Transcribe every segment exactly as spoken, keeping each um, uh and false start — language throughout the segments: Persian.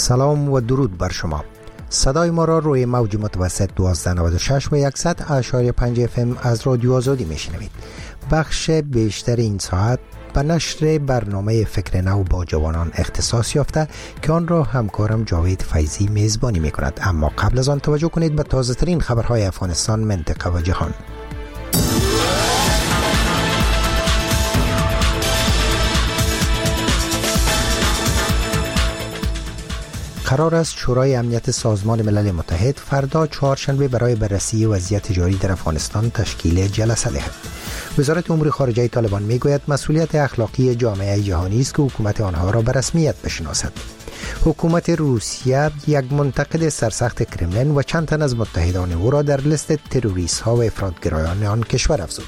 سلام و درود بر شما. صدای ما را روی موج متوسط دوازده نود و شش و صد اشاری پنج اف ام از رادیو آزادی میشنوید. بخش بیشتر این ساعت به نشر برنامه فکر نو با جوانان اختصاص یافته که آن را همکارم جاوید فیضی میزبانی می کند. اما قبل از آن توجه کنید به تازه ترین خبرهای افغانستان، منطقه و جهان. قرار است شورای امنیت سازمان ملل متحد فردا چهارشنبه برای بررسی وضعیت جاری در افغانستان تشکیل جلسه دهد. وزارت امور خارجه طالبان میگوید مسئولیت اخلاقی جامعه جهانی است که حکومت آنها را به رسمیت بشناسد. حکومت روسیه یک منتقد سرسخت کرملین و چند تن از متحدان او را در لیست تروریست ها و افراطگرایان آن کشور افزود.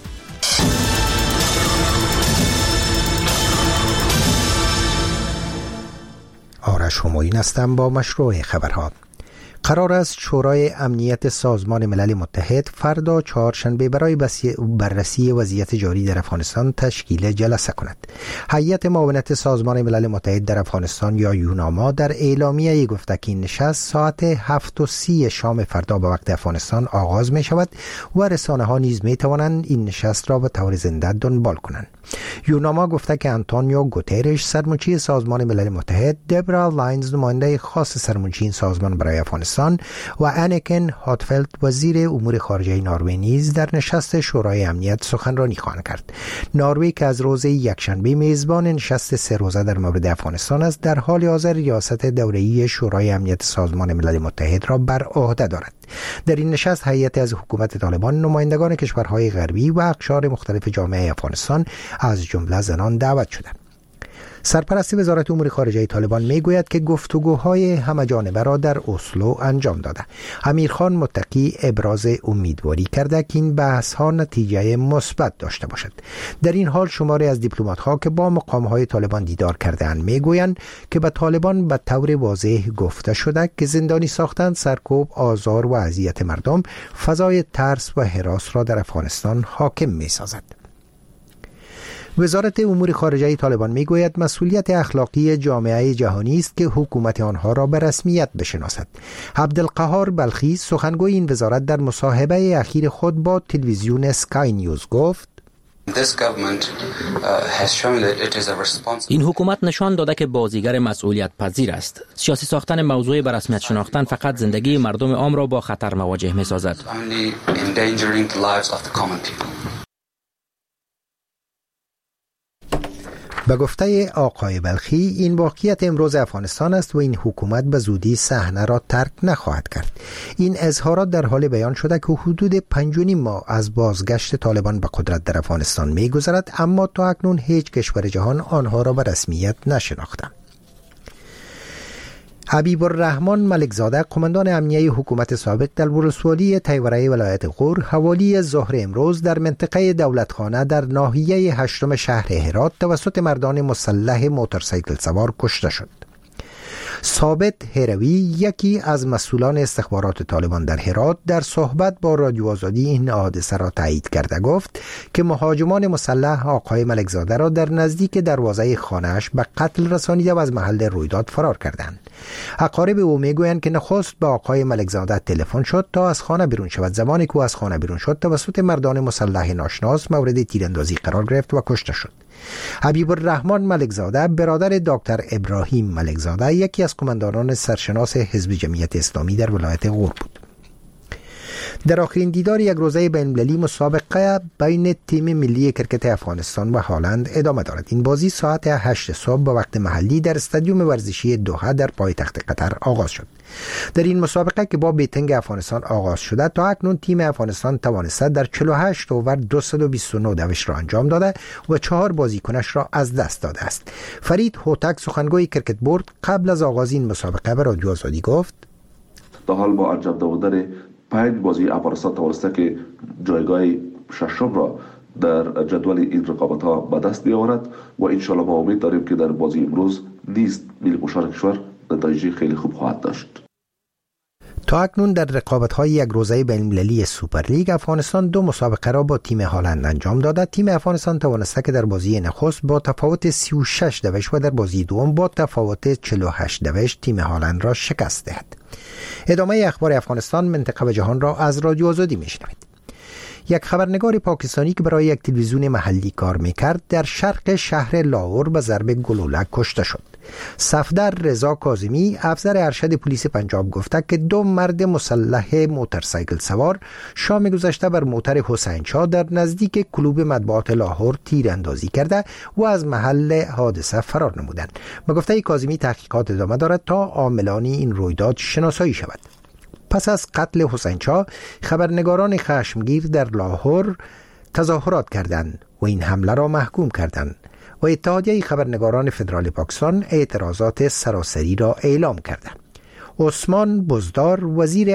آرش همایون هستم با مشروع خبرها. قرار است شورای امنیت سازمان ملل متحد فردا چهارشنبه برای بررسی وضعیت جاری در افغانستان تشکیل جلسه کند. هیئت معاونت سازمان ملل متحد در افغانستان یا یوناما در اعلامیه گفته که این نشست ساعت هفت و سی شام فردا به وقت افغانستان آغاز می شود و رسانه ها نیز می توانند این نشست را به طور زنده دنبال کنند. یوناما گفته که آنتونیو گوترش سرمنشی سازمان ملل متحد، دبرا لاینز نماینده خاص سرمنشی سازمان برای افغانستان و انیکن هاتفلد وزیر امور خارجه نروژ نیز در نشست شورای امنیت سخنرانی خواهند کرد. نروژ که از روز یکشنبه میزبان نشست سه روزه در مورد افغانستان است، در حال حاضر ریاست دوره‌ای شورای امنیت سازمان ملل متحد را بر عهده دارد. در این نشست هیئتی از حکومت طالبان، نمایندگان کشورهای غربی و اقشار مختلف جامعه افغانستان از جمله زنان دعوت شده. سرپرست وزارت امور خارجه طالبان میگوید که گفتگوهای همه‌جانبه را در اسلو انجام داده. امیرخان متقی ابراز امیدواری کرده که این بحث‌ها نتیجه مثبت داشته باشد. در این حال شماری از دیپلمات‌ها که با مقام‌های طالبان دیدار کرده‌اند میگویند که به طالبان به طور واضح گفته شده که زندانی ساختن، سرکوب، آزار و اذیت مردم فضای ترس و هراس را در افغانستان حاکم می‌سازد. وزارت امور خارجه طالبان میگوید مسئولیت اخلاقی جامعه جهانی است که حکومت آنها را به رسمیت بشناسد. عبدالقهار بلخی سخنگوی این وزارت در مصاحبه اخیر خود با تلویزیون اسکای نیوز گفت: این حکومت نشان داده که بازیگر مسئولیت پذیر است. سیاسی ساختن موضوع به رسمیت شناختن فقط زندگی مردم عام را با خطر مواجه می سازد. به گفته آقای بلخی این واقعیت امروز افغانستان است و این حکومت به زودی صحنه را ترک نخواهد کرد. این اظهارات در حال بیان شده که حدود پنج و نیم ماه از بازگشت طالبان به قدرت در افغانستان می‌گذرد، اما تا اکنون هیچ کشور جهان آنها را به رسمیت نشناخته. حبیب الرحمن ملکزاده، قماندان امنیه حکومت سابق در ولسوالی تیوره ولایت غور، حوالی ظهر امروز در منطقه دولتخانه در ناحیه هشتم شهر هرات توسط مردان مسلح موتورسیکل سوار کشته شد. ثابت هروی، یکی از مسئولان استخبارات طالبان در هرات، در صحبت با رادیو آزادی این حادثه را تایید کرده گفت که مهاجمان مسلح آقای ملکزاده را در نزدیک دروازه خانه‌اش به قتل رسانیده و از محل رویداد فرار کردند. اقارب او میگویند که نخست به آقای ملکزاده تلفن شد تا از خانه بیرون شود. زمانی که او از خانه بیرون شد توسط مردان مسلح ناشناس مورد تیراندازی قرار گرفت و کشته شد. حبیب الرحمن ملکزاده برادر دکتر ابراهیم ملکزاده، یکی از قماندانان سرشناس حزب جمعیت اسلامی در ولایت غور بود. در آخرین دیدار یک روزه بین‌المللی مسابقه بین تیم ملی کرکت افغانستان و هالند ادامه دارد. این بازی ساعت هشت صبح به وقت محلی در استادیوم ورزشی دوحه در پایتخت قطر آغاز شد. در این مسابقه که با بیتنگ افغانستان آغاز شده، تا اکنون تیم افغانستان توانسته در چهل و هشت اوور دویست و بیست و نه دوش را انجام داده و چهار بازیکنش را از دست داده است. فرید هوتک، سخنگوی کرکت بورد، قبل از آغاز این مسابقه به رادیو آزادی گفت: تا حال با انجام دادن پنج بازی افغانستان توانسته که جایگاه ششم را در جدول این رقابت‌ها به دست بیاورد و ان شاء الله ما امید داریم که در بازی امروز نیز ملی مشارک کشور نتایج خیلی خوب خواهد داشت. تا اکنون در رقابت‌های یک روزه بین‌المللی سوپرلیگ افغانستان دو مسابقه را با تیم هالند انجام داده. تیم افغانستان توانسته که در بازی نخست با تفاوت سی و شش دوش و در بازی دوم با تفاوت چهل و هشت دوش تیم هالند را شکست دهد. ادامه اخبار افغانستان، منطقه و جهان را از رادیو آزادی میشنوید. یک خبرنگار پاکستانی که برای یک تلویزیون محلی کار میکرد در شرق شهر لاهور به ضرب گلوله کشته شد. صفدر رضا کاظمی، افسر ارشد پلیس پنجاب، گفته که دو مرد مسلح موتورسایکل سوار شام گذشته بر موتر حسین شاه در نزدیک کلوب مطبوعات لاهور تیراندازی کرده و از محل حادثه فرار نمودند. به گفته کاظمی تحقیقات ادامه دارد تا عاملان این رویداد شناسایی شود. پس از قتل حسین شاه، خبرنگاران خشمگیر در لاهور تظاهرات کردند و این حمله را محکوم کردند و اتحادیه خبرنگاران فدرال پاکستان اعتراضات سراسری را اعلام کرده. عثمان بزدار، وزیر